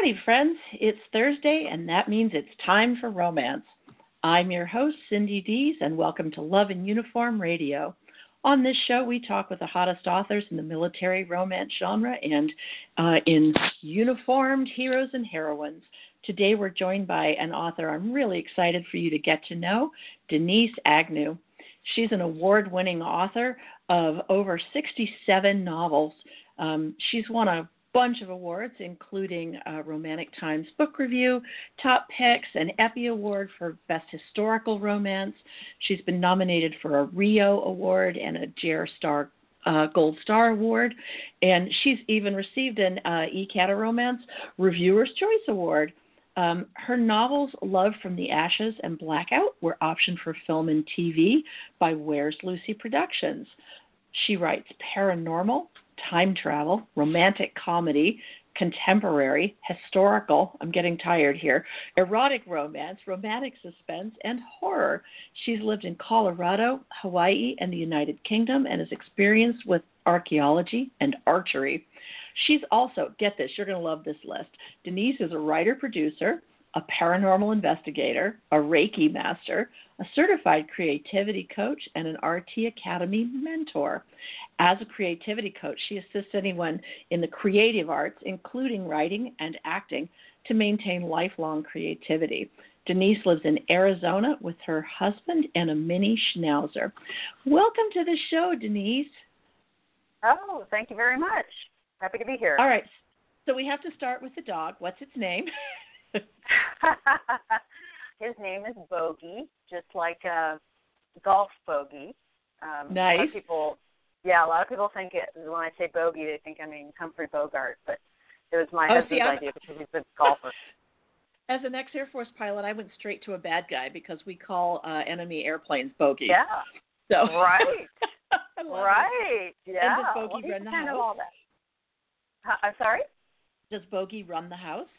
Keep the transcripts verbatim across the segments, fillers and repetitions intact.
righty, friends. It's Thursday, and that means it's time for romance. I'm your host, Cindy Dees, and welcome to Love in Uniform Radio. On this show, we talk with the hottest authors in the military romance genre and uh, in uniformed heroes and heroines. Today, we're joined by an author I'm really excited for you to get to know, Denise Agnew. She's an award-winning author of over sixty-seven novels. Um, she's won a bunch of awards, including uh, Romantic Times Book Review, Top Picks, an Epi Award for Best Historical Romance. She's been nominated for a Rio Award and a J R Star uh, Gold Star Award, and she's even received an uh, E C A T A Romance Reviewer's Choice Award. Um, her novels Love from the Ashes and Blackout were optioned for film and T V by Where's Lucy Productions. She writes paranormal, time travel, romantic comedy, contemporary, historical, I'm getting tired here, erotic romance, romantic suspense, and horror. She's lived in Colorado, Hawaii, and the United Kingdom and is experienced with archaeology and archery. She's also, get this, you're going to love this list. Denise is a writer-producer, a paranormal investigator, a Reiki master, a certified creativity coach, and an R T Academy mentor. As a creativity coach, she assists anyone in the creative arts, including writing and acting, to maintain lifelong creativity. Denise lives in Arizona with her husband and a mini schnauzer. Welcome to the show, Denise. Oh, thank you very much. Happy to be here. All right. So we have to start with the dog. What's its name? His name is Bogey, just like a golf bogey. Um, nice. A lot of people, yeah, a lot of people think it, when I say bogey, they think I mean Humphrey Bogart, but it was my oh, husband's see, idea because he's a golfer. As an ex-Air Force pilot, I went straight to a bad guy because we call uh, enemy airplanes bogey. Yeah. So Right. it. Right. Yeah. And does Bogey well, run the kind house? Of all that. Huh, I'm sorry? Does Bogey run the house?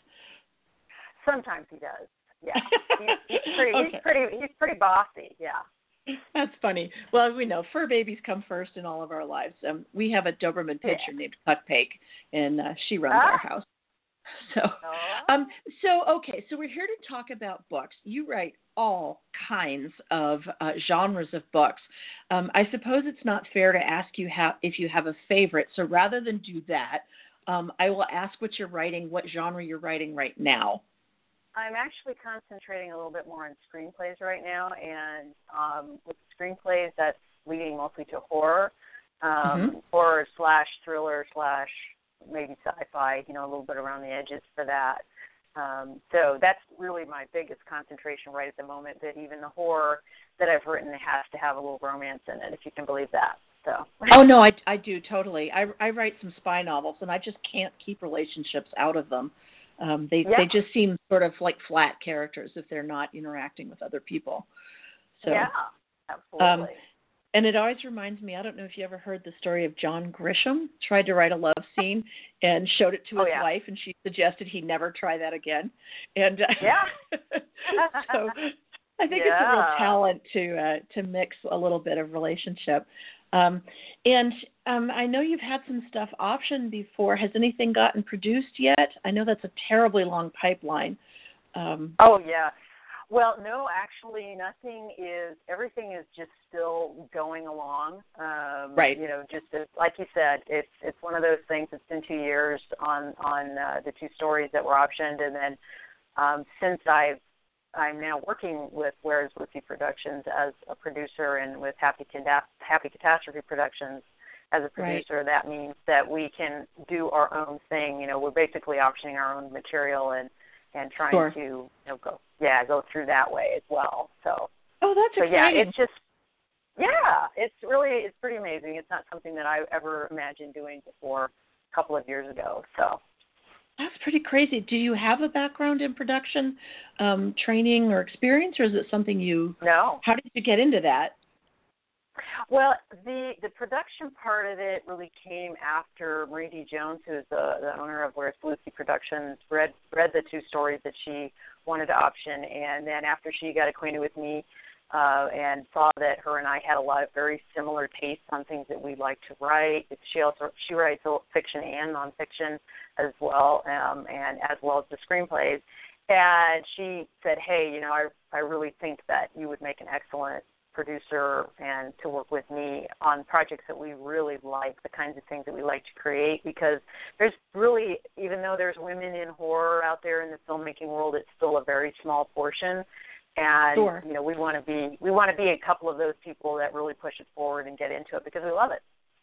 Sometimes he does. Yeah. He's, he's pretty. Okay. He's pretty. He's pretty bossy. Yeah. That's funny. Well, we know fur babies come first in all of our lives. Um, we have a Doberman pinscher Yeah. named Cutpake, and uh, she runs ah. our house. So, oh. um, so okay. So we're here to talk about books. You write all kinds of uh, genres of books. Um, I suppose it's not fair to ask you how if you have a favorite. So rather than do that, um, I will ask what you're writing, what genre you're writing right now. I'm actually concentrating a little bit more on screenplays right now, and um, with screenplays, that's leading mostly to horror, um, mm-hmm. horror slash thriller slash maybe sci-fi, you know, a little bit around the edges for that. Um, so that's really my biggest concentration right at the moment, that even the horror that I've written has to have a little romance in it, if you can believe that. So. Oh, no, I, I do, totally. I, I write some spy novels, and I just can't keep relationships out of them. Um, they yeah. they just seem sort of like flat characters if they're not interacting with other people. So, yeah, absolutely. Um, and it always reminds me, I don't know if you ever heard the story of John Grisham, tried to write a love scene and showed it to oh, his yeah. wife, and she suggested he never try that again. And uh, yeah. so I think yeah. it's a real talent to uh, to mix a little bit of relationship. Um, and um, I know you've had some stuff optioned before. Has anything gotten produced yet? I know that's a terribly long pipeline. Um, oh, yeah. Well, no, actually, nothing is, everything is just still going along. Um, right. You know, just as, like you said, it's it's one of those things. It's been two years on, on uh, the two stories that were optioned. And then um, since I've I'm now working with Where's Lucy Productions as a producer and with Happy, Happy Catastrophe Productions as a producer. Right. That means that we can do our own thing. You know, we're basically optioning our own material and, and trying sure. to, you know, go, yeah, go through that way as well. So, oh, that's so exciting. yeah, it's just, yeah, it's really, it's pretty amazing. It's not something that I ever imagined doing before a couple of years ago. So. That's pretty crazy. Do you have a background in production um, training or experience, or is it something you... No. How did you get into that? Well, the the production part of it really came after Marie D. Jones, who is the, the owner of Where's Lucy Productions, read read the two stories that she wanted to option, and then after she got acquainted with me, uh, and saw that her and I had a lot of very similar tastes on things that we like to write. She also she writes fiction and nonfiction as well, um, and as well as the screenplays. And she said, "Hey, you know, I I really think that you would make an excellent producer and to work with me on projects that we really like, the kinds of things that we like to create, because there's really, even though there's women in horror out there in the filmmaking world, it's still a very small portion. And sure. you know, we want to be we want to be a couple of those people that really push it forward and get into it because we love it."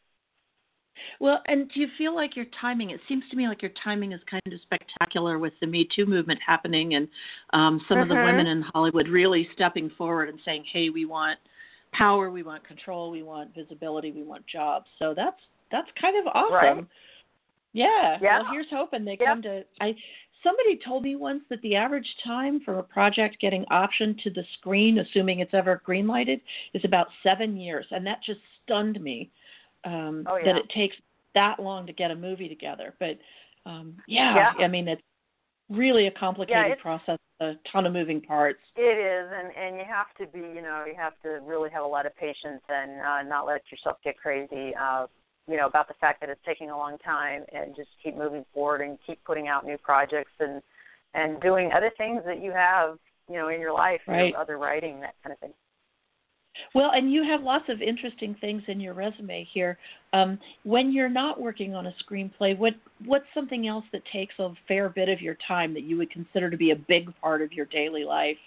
Well, and do you feel like your timing, it seems to me like your timing is kind of spectacular with the Me Too movement happening and um, some mm-hmm. of the women in Hollywood really stepping forward and saying, hey, we want power, we want control, we want visibility, we want jobs. So that's that's kind of awesome. Right. Yeah. yeah. Well, here's hoping they yeah. come to I. Somebody told me once that the average time for a project getting optioned to the screen, assuming it's ever green-lighted, is about seven years. And that just stunned me. Um, oh, yeah. that it takes that long to get a movie together. But, um, yeah, yeah, I mean, it's really a complicated yeah, process, a ton of moving parts. It is, and, and you have to be, you know, you have to really have a lot of patience and uh, not let yourself get crazy, uh, you know, about the fact that it's taking a long time, and just keep moving forward and keep putting out new projects and, and doing other things that you have, you know, in your life, right. you know, other writing, that kind of thing. Well, and you have lots of interesting things in your resume here. Um, when you're not working on a screenplay, what what's something else that takes a fair bit of your time that you would consider to be a big part of your daily life?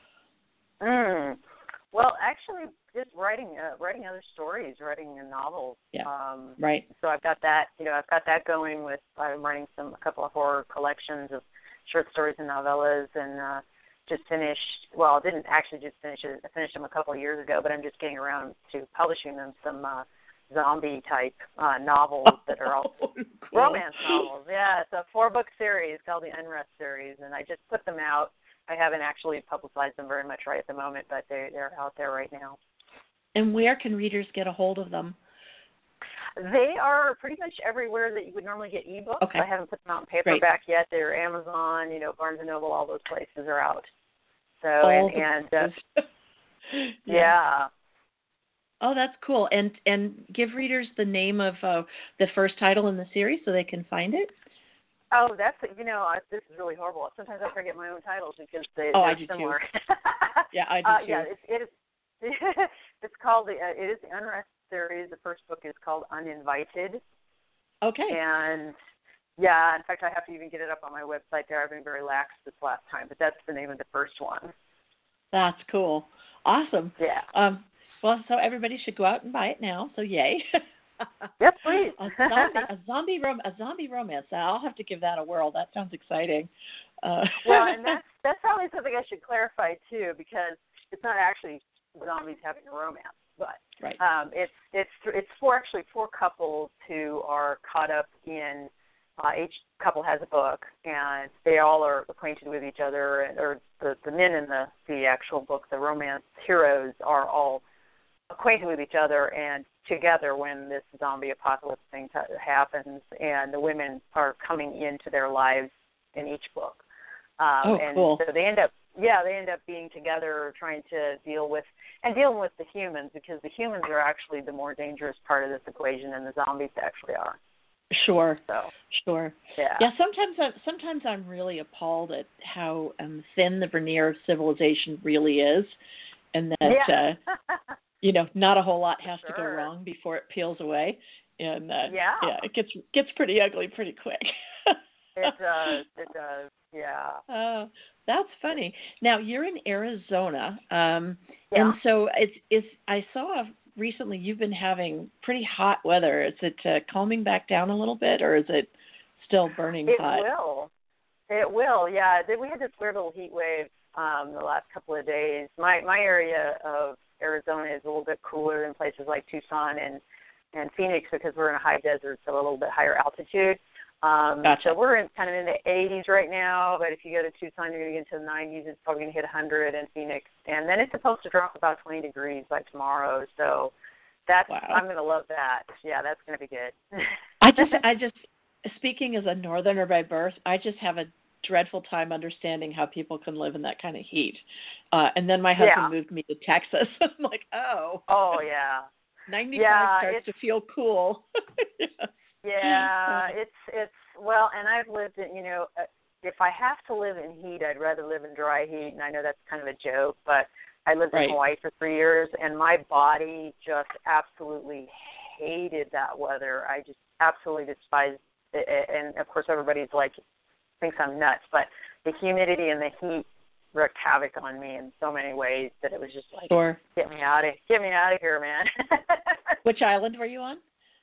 Mm. Well, actually, just writing uh, writing other stories, writing novels. Yeah. Um, right. So I've got that. You know, I've got that going with. I'm writing some a couple of horror collections of short stories and novellas, and. Uh, Just finished, well, I didn't actually just finish it. I finished them a couple of years ago, but I'm just getting around to publishing them some uh, zombie-type uh, novels that are all oh, cool. romance novels. Yeah, it's a four-book series called the Unrest series, and I just put them out. I haven't actually publicized them very much right at the moment, but they, they're out there right now. And where can readers get a hold of them? They are pretty much everywhere that you would normally get ebooks. Okay. I haven't put them out in paperback Great. yet. They're Amazon, you know, Barnes and Noble, all those places are out. So all and, and uh, yeah. yeah. Oh, that's cool. And and give readers the name of uh, the first title in the series so they can find it. Oh, that's you know I, this is really horrible. Sometimes I forget my own titles because they, oh, they're I do similar. Too. Yeah, I do uh, too. Yeah, it, it is. It's called the. Uh, it is the Unrest series. The first book is called Uninvited. Okay. And yeah, in fact, I have to even get it up on my website there. I've been very lax this last time, but that's the name of the first one. That's cool. Awesome. Yeah. Um. Well, so everybody should go out and buy it now. So yay. Yes, please. a zombie, a zombie, rom- a zombie romance. I'll have to give that a whirl. That sounds exciting. Uh. Well, and that's that's probably something I should clarify too, because it's not actually zombies having a romance, but right. um, it's it's it's four actually four couples who are caught up in. Uh, each couple has a book, and they all are acquainted with each other. And, or the the men in the the actual book, the romance heroes, are all acquainted with each other and together when this zombie apocalypse thing t- happens, and the women are coming into their lives in each book. Um, oh, and cool. so they end up, yeah, they end up being together trying to deal with, and dealing with the humans, because the humans are actually the more dangerous part of this equation than the zombies actually are. Sure, so, sure. Yeah. Yeah, sometimes, I, sometimes I'm really appalled at how um, thin the veneer of civilization really is, and that, yeah. uh, you know, not a whole lot has sure. to go wrong before it peels away. And uh, yeah. yeah, it gets gets pretty ugly pretty quick. It does. It does. Yeah. Oh, that's funny. Now you're in Arizona, um, yeah. and so it's it's. I saw recently you've been having pretty hot weather. Is it uh, calming back down a little bit, or is it still burning it hot? It will. It will. Yeah. We had this weird little heat wave um, the last couple of days. My my area of Arizona is a little bit cooler than places like Tucson and and Phoenix, because we're in a high desert, so a little bit higher altitude. Um, gotcha. So we're in kind of in the eighties right now, but if you go to Tucson, you're going to get into the nineties. It's probably going to hit one hundred in Phoenix. And then it's supposed to drop about twenty degrees by tomorrow. So that's, wow. I'm going to love that. Yeah, that's going to be good. I just, I just, speaking as a northerner by birth, I just have a dreadful time understanding how people can live in that kind of heat. Uh, and then my husband yeah. moved me to Texas. I'm like, oh. Oh, yeah. ninety-five yeah, starts to feel cool. yes. Yeah, it's, it's, well, and I've lived in, you know, if I have to live in heat, I'd rather live in dry heat. And I know that's kind of a joke, but I lived right. in Hawaii for three years, and my body just absolutely hated that weather. I just absolutely despised it. And, of course, everybody's like, thinks I'm nuts, but the humidity and the heat wreaked havoc on me in so many ways that it was just like, sure. get me out of, get me out of here, man. Which island were you on?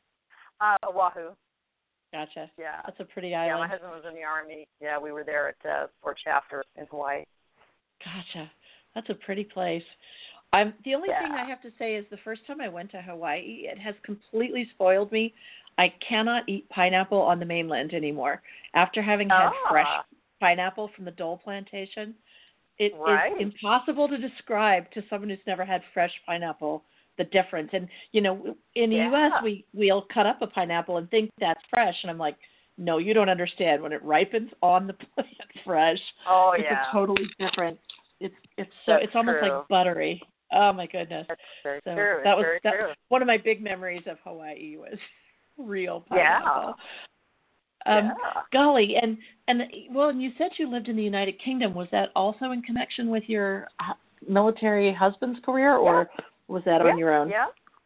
Uh, Oahu. Gotcha. Yeah. That's a pretty island. Yeah, my husband was in the Army. Yeah, we were there at uh, Fort Shafter in Hawaii. Gotcha. That's a pretty place. I'm, the only yeah. thing I have to say is the first time I went to Hawaii, it has completely spoiled me. I cannot eat pineapple on the mainland anymore. After having had ah. fresh pineapple from the Dole Plantation, it right. is impossible to describe to someone who's never had fresh pineapple the difference. And, you know, in the yeah. U S, we, we'll cut up a pineapple and think that's fresh. And I'm like, no, you don't understand. When it ripens on the plant fresh, oh, it's yeah. a totally different. It's it's so That's it's almost true. like buttery. Oh my goodness. That's very so true. that was very that, true. one of my big memories of Hawaii was real pineapple. Yeah. Um, yeah. Golly, and and well, and you said you lived in the United Kingdom. Was that also in connection with your military husband's career, or yeah. was that yeah. on your own? Yeah.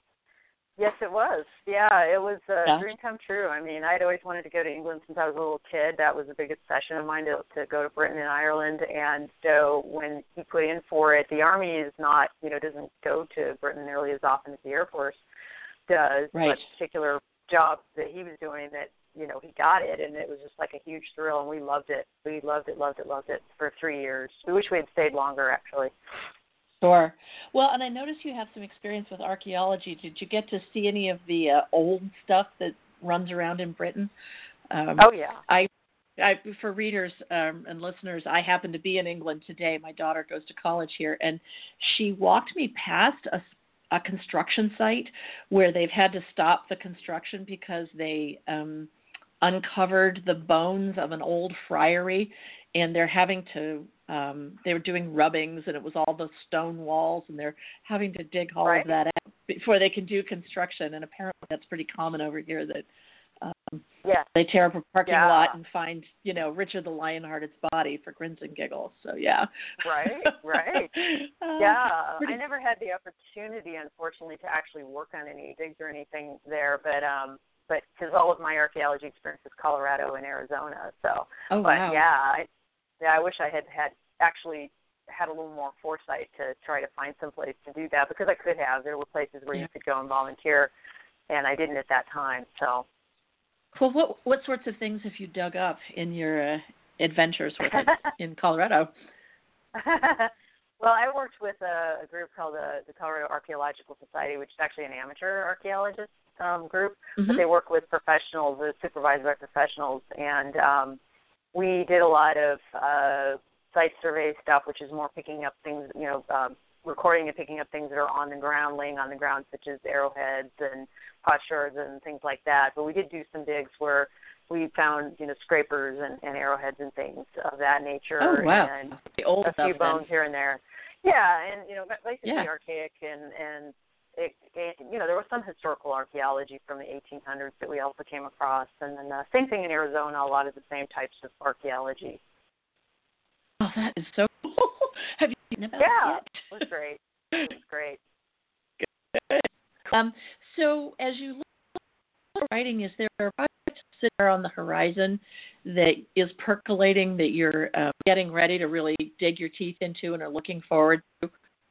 Yes, it was. Yeah, it was a yeah. dream come true. I mean, I'd always wanted to go to England since I was a little kid. That was a big obsession of mine to, to go to Britain and Ireland. And so when he put in for it, the Army is not, you know, doesn't go to Britain nearly as often as the Air Force does. Right. But particular job that he was doing that, you know, he got it, and it was just like a huge thrill, and we loved it. We loved it, loved it, loved it for three years. We wish we had stayed longer, actually. Sure. Well, and I noticed you have some experience with archaeology. Did you get to see any of the uh, old stuff that runs around in Britain? Um, oh, yeah. I, I, for readers um, and listeners, I happen to be in England today. My daughter goes to college here, and she walked me past a, a construction site where they've had to stop the construction because they um, uncovered the bones of an old friary, and they're having to Um, they were doing rubbings, and it was all the stone walls, and they're having to dig all right. of that out before they can do construction. And apparently that's pretty common over here, that um, yeah. they tear up a parking yeah. lot and find, you know, Richard the Lionhearted's body for grins and giggles. So, yeah. Right, right. uh, yeah. pretty... I never had the opportunity, unfortunately, to actually work on any digs or anything there, but um, but because all of my archaeology experience is Colorado and Arizona. So, oh, but wow. yeah, I, Yeah, I wish I had had actually had a little more foresight to try to find some place to do that, because I could have. There were places where yeah. you could go and volunteer, and I didn't at that time. So, well, what what sorts of things have you dug up in your uh, adventures with it in Colorado? well, I worked with a, a group called the, the Colorado Archaeological Society, which is actually an amateur archaeologist um, group, mm-hmm. but they work with professionals, they're supervised by professionals, and um, we did a lot of uh, site survey stuff, which is more picking up things, you know, um, recording and picking up things that are on the ground, laying on the ground, such as arrowheads and potsherds and things like that. But we did do some digs where we found, you know, scrapers and, and arrowheads and things of that nature. Oh, wow. And the old a stuff, few bones then. here and there. Yeah, and, you know, basically yeah. archaic and, and it, it, you know, there was some historical archaeology from the eighteen hundreds that we also came across. And then uh, same thing in Arizona, a lot of the same types of archaeology. Oh, that is so cool. Have you seen about yeah, it yet? it was great. It was great. Good. Um, so as you look at writing, is there a project sit there on the horizon that is percolating, that you're uh, getting ready to really dig your teeth into and are looking forward to?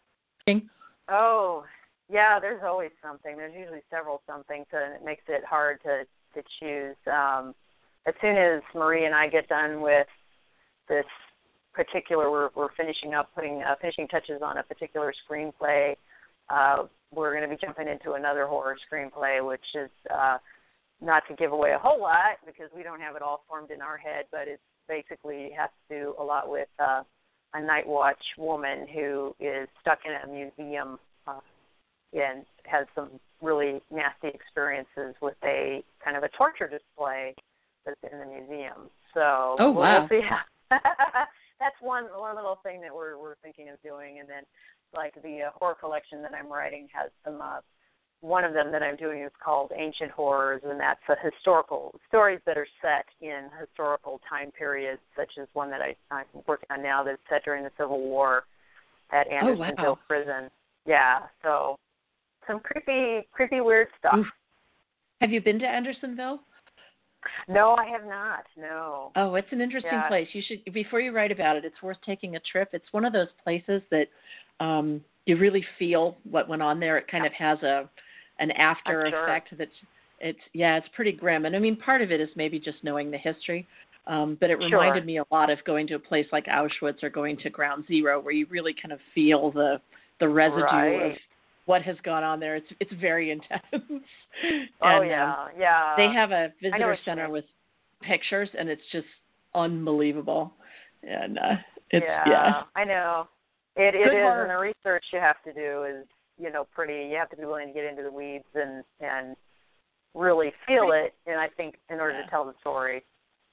Oh, yeah, there's always something. There's usually several somethings, and it makes it hard to, to choose. Um, as soon as Marie and I get done with this particular, we're, we're finishing up, putting uh, finishing touches on a particular screenplay, uh, we're going to be jumping into another horror screenplay, which is uh, not to give away a whole lot because we don't have it all formed in our head, but it basically has to do a lot with uh, a night watch woman who is stuck in a museum uh, and has some really nasty experiences with a kind of a torture display that's in the museum. So oh, wow. we'll see how That's one one little thing that we're we're thinking of doing, and then like the uh, horror collection that I'm writing has some. Uh, one of them that I'm doing is called Ancient Horrors, and that's a historical stories that are set in historical time periods, such as one that I, I'm working on now that's set during the Civil War at Andersonville oh, wow. Prison. Yeah, so some creepy, creepy, weird stuff. Oof. Have you been to Andersonville? No, I have not. No. Oh, it's an interesting yeah. place. You should, before you write about it, it's worth taking a trip. It's one of those places that um, you really feel what went on there. It kind of has a an after sure. effect that's it's yeah, it's pretty grim. And I mean, part of it is maybe just knowing the history. Um, but it reminded sure. me a lot of going to a place like Auschwitz or going to Ground Zero, where you really kind of feel the the residue right. of what has gone on there. It's it's very intense. oh and, yeah, um, yeah. They have a visitor what center with pictures, and it's just unbelievable. And uh, it's yeah, yeah, I know. It it Good is, horror. and the research you have to do is you know pretty. You have to be willing to get into the weeds and and really feel it. And I think in order yeah. to tell the story.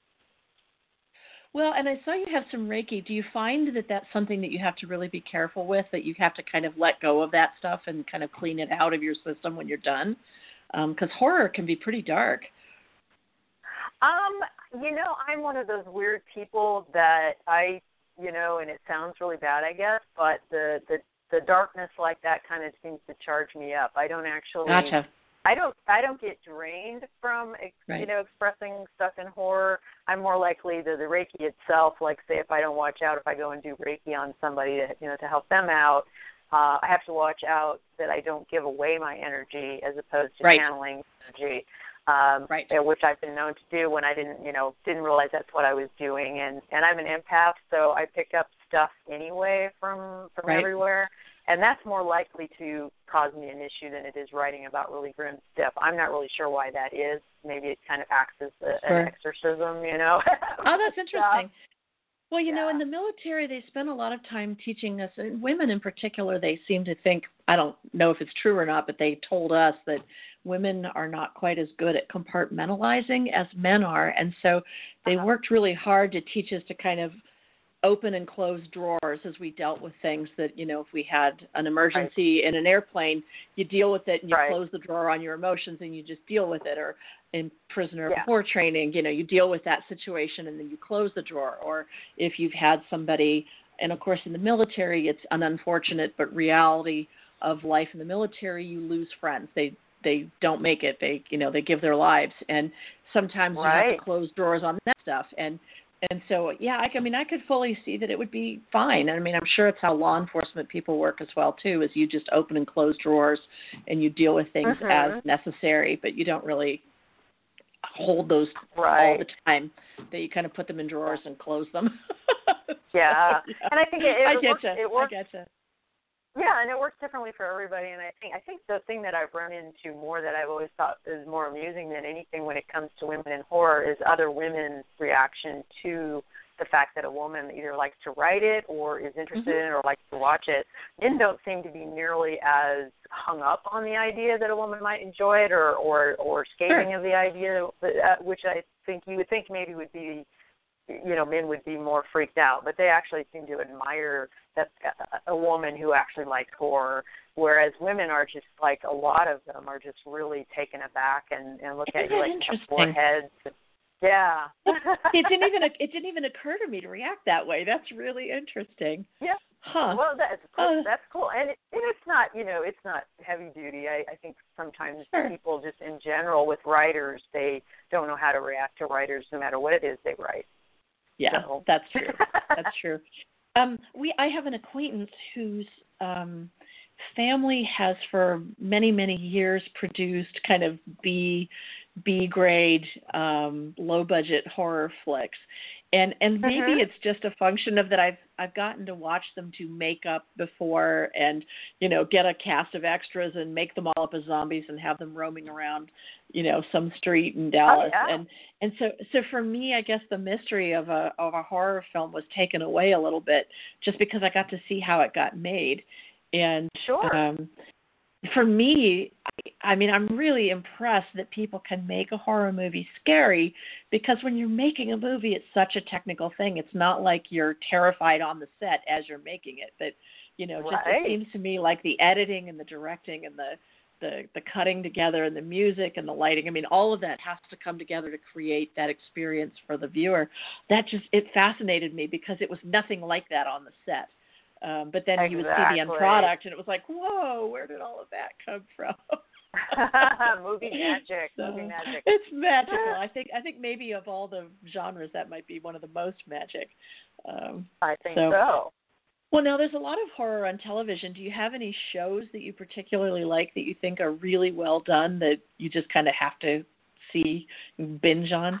Well, and I saw you have some Reiki. Do you find that that's something that you have to really be careful with, that you have to kind of let go of that stuff and kind of clean it out of your system when you're done? Because um, horror can be pretty dark. Um, you know, I'm one of those weird people that I, you know, and it sounds really bad, I guess, but the, the, the darkness like that kind of seems to charge me up. I don't actually... Gotcha. I don't I don't get drained from, right. you know, expressing stuff in horror. I'm more likely to the Reiki itself, like say if I don't watch out, if I go and do Reiki on somebody to, you know, to help them out, uh, I have to watch out that I don't give away my energy as opposed to right. channeling energy, um, right. which I've been known to do when I didn't, you know, didn't realize that's what I was doing. And, and I'm an empath, so I pick up stuff anyway from, from right. everywhere. And that's more likely to cause me an issue than it is writing about really grim stuff. I'm not really sure why that is. Maybe it kind of acts as a, sure. an exorcism, you know. Oh, that's interesting. Well, you yeah. know, in the military, they spend a lot of time teaching us, and women in particular, they seem to think, I don't know if it's true or not, but they told us that women are not quite as good at compartmentalizing as men are. And so they uh-huh. worked really hard to teach us to kind of open and close drawers as we dealt with things that, you know, if we had an emergency right. in an airplane, you deal with it and you right. close the drawer on your emotions and you just deal with it. Or in prisoner of yeah. war training, you know, you deal with that situation and then you close the drawer. Or if you've had somebody, and of course in the military, it's an unfortunate but reality of life in the military, you lose friends. They they don't make it. They, you know, they give their lives. And sometimes right. you have to close drawers on that stuff. And And so, yeah, I, I mean, I could fully see that it would be fine. I mean, I'm sure it's how law enforcement people work as well, too, is you just open and close drawers and you deal with things mm-hmm. as necessary, but you don't really hold those right. all the time, that you kind of put them in drawers and close them. yeah. so, yeah. And I think it, it, I it get works. you. It works. I get you. Yeah, and it works differently for everybody. And I think I think the thing that I've run into more that I've always thought is more amusing than anything when it comes to women in horror is other women's reaction to the fact that a woman either likes to write it or is interested mm-hmm. in it or likes to watch it. Men don't seem to be nearly as hung up on the idea that a woman might enjoy it or or, or scathing sure. of the idea, uh, which I think you would think maybe would be, you know, men would be more freaked out, but they actually seem to admire that a woman who actually likes horror, whereas women are just like a lot of them are just really taken aback and, and look Isn't at you like interesting? foreheads. Yeah. it didn't even it didn't even occur to me to react that way. That's really interesting. Yeah. Huh. Well, that's cool. Uh, that's cool, and, it, and it's not, you know, it's not heavy duty. I, I think sometimes sure. people just in general with writers, they don't know how to react to writers, no matter what it is they write. Yeah, so. that's true. That's true. Um, we I have an acquaintance whose um, family has for many many years produced kind of B B grade um, low budget horror flicks, and and maybe mm-hmm. it's just a function of that I've I've gotten to watch them do makeup before and you know get a cast of extras and make them all up as zombies and have them roaming around you know some street in Dallas oh, yeah. and and so so for me I guess the mystery of a of a horror film was taken away a little bit just because I got to see how it got made and sure. um, for me I, I mean, I'm really impressed that people can make a horror movie scary, because when you're making a movie, it's such a technical thing. It's not like you're terrified on the set as you're making it. But, you know, just right. it seems to me like the editing and the directing and the, the, the cutting together and the music and the lighting, I mean, all of that has to come together to create that experience for the viewer. That just, it fascinated me because it was nothing like that on the set. Um, but then exactly. you would see the end product, and it was like, whoa, where did all of that come from? movie magic, so, movie magic. It's magical. I think I think maybe of all the genres, that might be one of the most magic. Um, I think so, so. Well, now there's a lot of horror on television. Do you have any shows that you particularly like that you think are really well done that you just kind of have to see, binge on?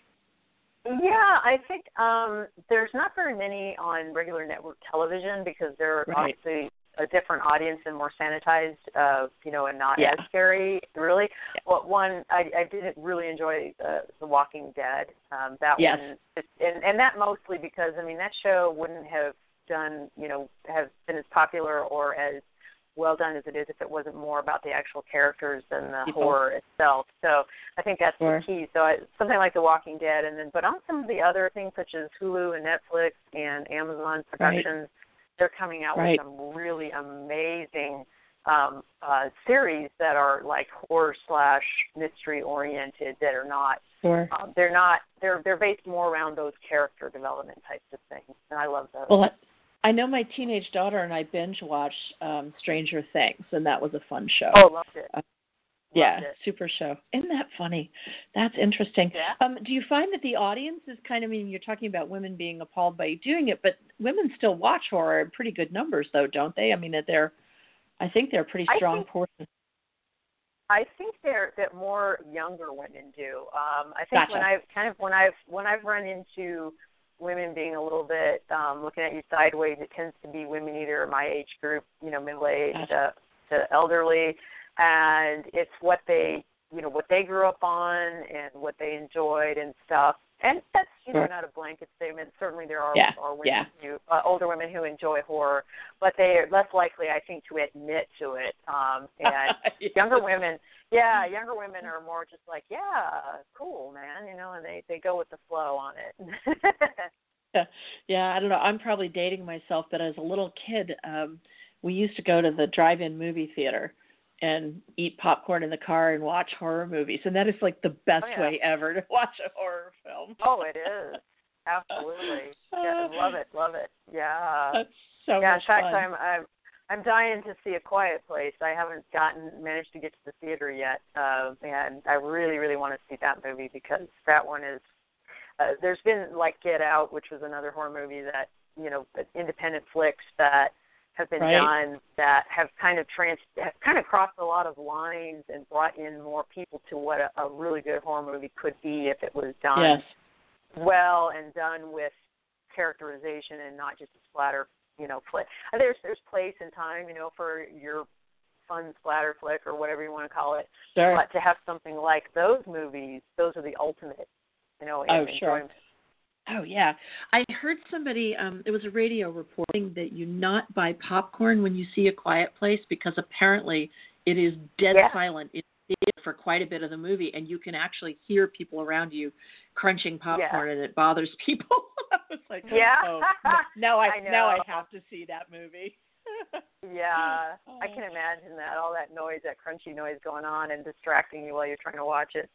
Yeah, I think um, there's not very many on regular network television because they're right. obviously a different audience and more sanitized, uh, you know, and not yeah. as scary, really. Yeah. Well, one, I, I did really enjoy uh, The Walking Dead. Um, that yes. one, and, and that mostly because, I mean, that show wouldn't have done, you know, have been as popular or as well done as it is if it wasn't more about the actual characters than the People. horror itself. So I think that's sure. the key. So I, something like The Walking Dead, and then but on some of the other things such as Hulu and Netflix and Amazon Productions, right. they're coming out right. with some really amazing um, uh, series that are like horror slash mystery oriented. That are not. Sure. Um, they're not. They're they're based more around those character development types of things, and I love those. Well, I know my teenage daughter and I binge watched um, Stranger Things, and that was a fun show. Oh, loved it. Uh, loved yeah, it. super show. Isn't that funny? That's interesting. Yeah. Um, do you find that the audience is kind of, I mean, you're talking about women being appalled by doing it, but women still watch horror in pretty good numbers, though, don't they? I mean, that they're, I think they're a pretty strong think, portion. I think they're that more younger women do. Um, I think Gotcha. when I've kind of when I've when I've run into women being a little bit um, looking at you sideways, it tends to be women either my age group, you know, middle aged Gotcha. to, to elderly, and it's what they, you know, what they grew up on and what they enjoyed and stuff. And that's, you know, Sure. not a blanket statement. Certainly there are, Yeah. are women Yeah. who, uh, older women who enjoy horror, but they are less likely, I think, to admit to it. Um, and yes. younger women, yeah, younger women are more just like, yeah, cool, man, you know, and they, they go with the flow on it. yeah. yeah, I don't know. I'm probably dating myself, but as a little kid, um, we used to go to the drive-in movie theater and eat popcorn in the car and watch horror movies. And that is like the best oh, yeah. way ever to watch a horror film. Oh, it is. Absolutely. Yeah, love it, love it. Yeah. That's so yeah, much in fact, fun. I'm, I'm I'm dying to see A Quiet Place. I haven't gotten managed to get to the theater yet, uh, and I really, really want to see that movie because that one is. Uh, there's been like Get Out, which was another horror movie that you know, independent flicks that have been right. done that have kind of trans have kind of crossed a lot of lines and brought in more people to what a, a really good horror movie could be if it was done yes. well and done with characterization and not just a splatter, you know, flick. There's there's place and time, you know, for your fun splatter flick or whatever you want to call it. Sure. But to have something like those movies, those are the ultimate, you know, oh, enjoyment. sure. Oh, yeah. I heard somebody, um, it was a radio reporting that you not buy popcorn when you see A Quiet Place because apparently it is dead yeah. silent in theater for quite a bit of the movie, and you can actually hear people around you crunching popcorn, yeah. and it bothers people. I was like, yeah. oh, now I, I know. now I have to see that movie. yeah, I can imagine that, all that noise, that crunchy noise going on and distracting you while you're trying to watch it.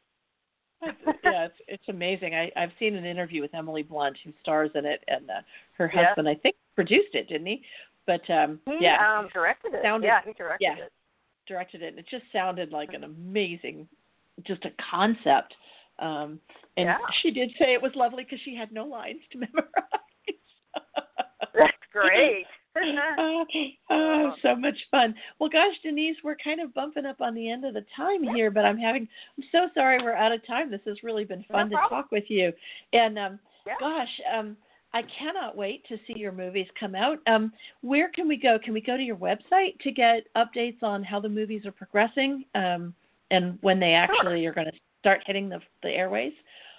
yeah, it's it's amazing. I, I've seen an interview with Emily Blunt, who stars in it, and uh, her yeah. husband, I think, produced it, didn't he? But um, he, yeah, um, directed it. Sounded, yeah, he directed yeah, it. directed it. And it just sounded like an amazing, just a concept. Um, and yeah. she did say it was lovely because she had no lines to memorize. That's great. oh, oh, so much fun. Well, gosh, Denise, we're kind of bumping up on the end of the time here, but I'm having, I'm so sorry we're out of time. This has really been fun no to talk with you. And um, yeah. gosh, um, I cannot wait to see your movies come out. Um, where can we go? Can we go to your website to get updates on how the movies are progressing um, and when they actually sure. are going to start hitting the, the airways?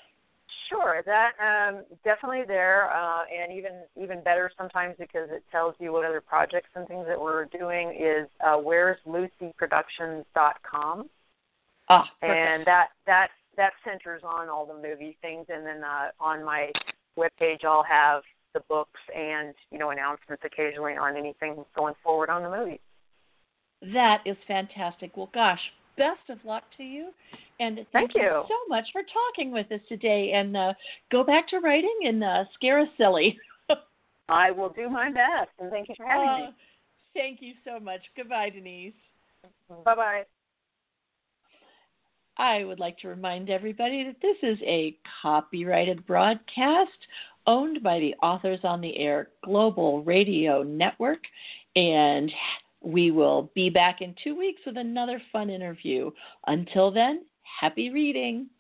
Sure, that um, definitely there, uh, and even even better sometimes because it tells you what other projects and things that we're doing is uh, where's lucy productions dot com. Ah, perfect. And that that that centers on all the movie things. And then uh, on my webpage, I'll have the books and, you know, announcements occasionally on anything going forward on the movie. That is fantastic. Well, gosh, best of luck to you. And thank, thank you. you so much for talking with us today. And uh, go back to writing and uh, scare us silly. I will do my best. And thank you for having uh, me. Thank you so much. Goodbye, Denise. Bye-bye. I would like to remind everybody that this is a copyrighted broadcast owned by the Authors on the Air Global Radio Network, and we will be back in two weeks with another fun interview. Until then, happy reading.